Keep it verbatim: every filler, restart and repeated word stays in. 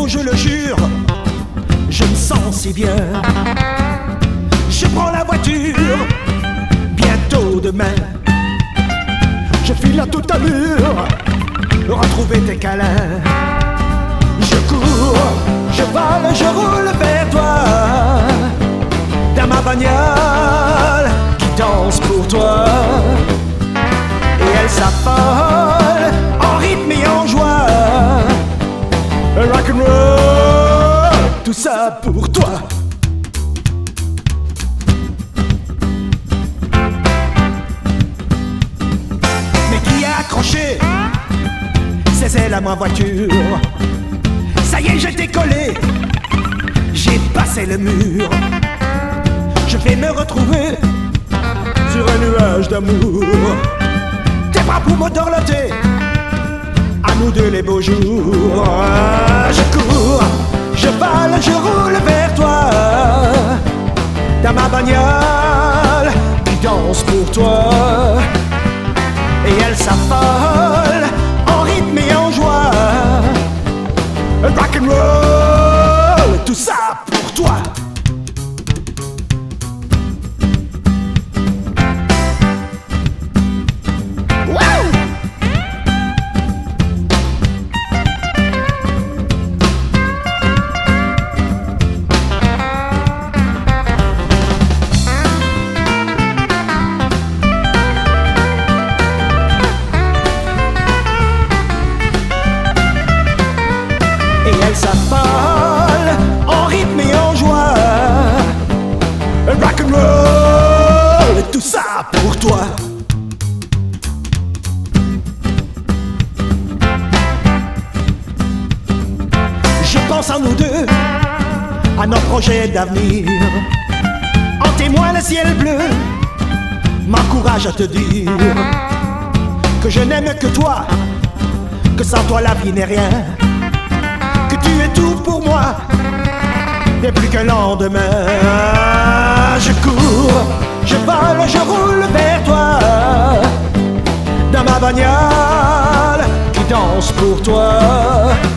beau, je le jure. Je me sens si bien. Je prends la voiture, bientôt demain. Je file à toute allure, retrouver tes câlins. Je cours, je vole, je roule vers toi. Dans ma bagnole qui danse pour toi. Et elle s'affole en rythme et en joie. Rock'n'roll, tout ça pour toi. Mais qui a accroché ses ailes à ma voiture? Ça y est, je t'ai collé, j'ai passé le mur. Je vais me retrouver sur un nuage d'amour. Tes bras pour me dorloter, à nous deux les beaux jours. Je cours, je vole, je roule vers toi. Dans ma bagnole qui danse pour toi. Et elle s'affole en rythme et en joie. Rock'n'roll, tout ça pour toi. Et elle s'affole en rythme et en joie. Rock'n'roll, tout ça pour toi. Je pense à nous deux, à nos projets d'avenir. En témoin le ciel bleu m'encourage à te dire que je n'aime que toi, que sans toi la vie n'est rien. Tu es tout pour moi, et plus qu'un lendemain. Je cours, je vole, je roule vers toi. Dans ma bagnole qui danse pour toi.